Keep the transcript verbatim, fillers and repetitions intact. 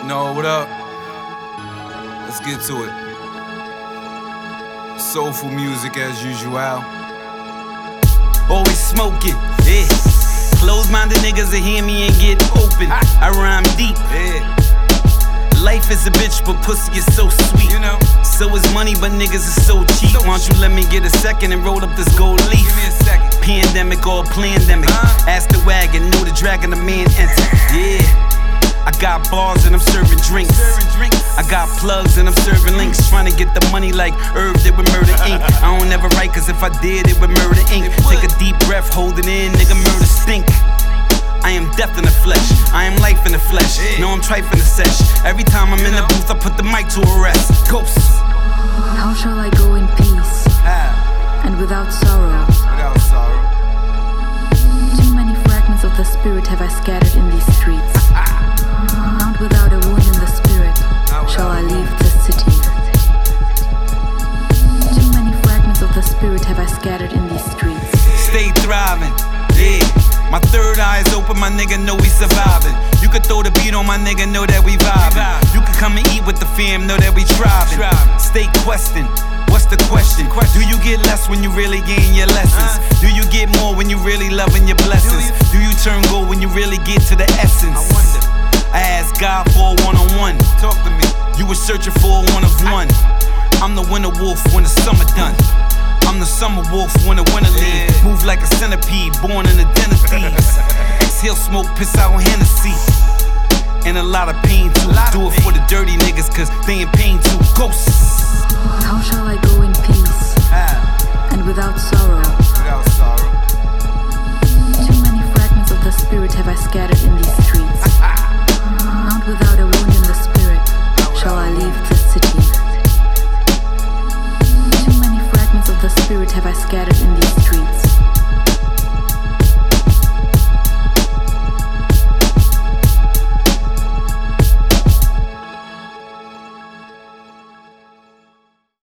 No, what up? Let's get to it. Soulful music as usual. Always smoking, yeah. Close-minded niggas that hear me and get open. I rhyme deep, Yeah, life is a bitch, but pussy is so sweet. you know. So is money, but niggas is so cheap. So Why don't you let me get a second and roll up this gold leaf? Give me a second. Pandemic or pandemic. Huh? Ask the wagon, know the dragon, the man enter. Yeah, I got bars and I'm serving drinks. Serving drinks. I got plugs and I'm serving links. Trying to get the money like Herb did with Murder Incorporated. I don't ever write, cause if I did, it would Murder Incorporated. It would. Take a deep breath, hold it in, nigga, murder stink. I am death in the flesh, I am life in the flesh. Yeah. No, I'm trife in the sesh. Every time I'm You in know. the booth, I put the mic to a rest. Ghosts. How shall I go in peace How? and without sorrow? Without sorrow. Too many fragments of the spirit have I scattered in these streets. Not without a wound in the spirit Not shall I without a leave the city. Too many fragments of the spirit have I scattered in these streets. Stay thriving, yeah. My third eye is open, my nigga know we surviving. You could throw the beat on my nigga, know that we vibing. You could come and eat with the fam, know that we thriving. Stay questing, what's the question? Do you get less when you really gain your lessons? Do you get more when you really loving your blessings? Do you turn gold when you really get to the essence? I wonder. I asked God for a one-on-one. Talk to me. You were searching for a one of one. I'm the winter wolf when the summer done. I'm the summer wolf when the winter leave. Yeah. Move like a centipede, born in the den of thieves. Exhale smoke, piss out Hennessy. And a lot of pain too. Lot of Do it pain. for the dirty niggas, cause they in pain too. Ghosts. How shall I go in peace How? and without sorrow? Without sorrow. Too many fragments of the spirit have I scattered in these streets.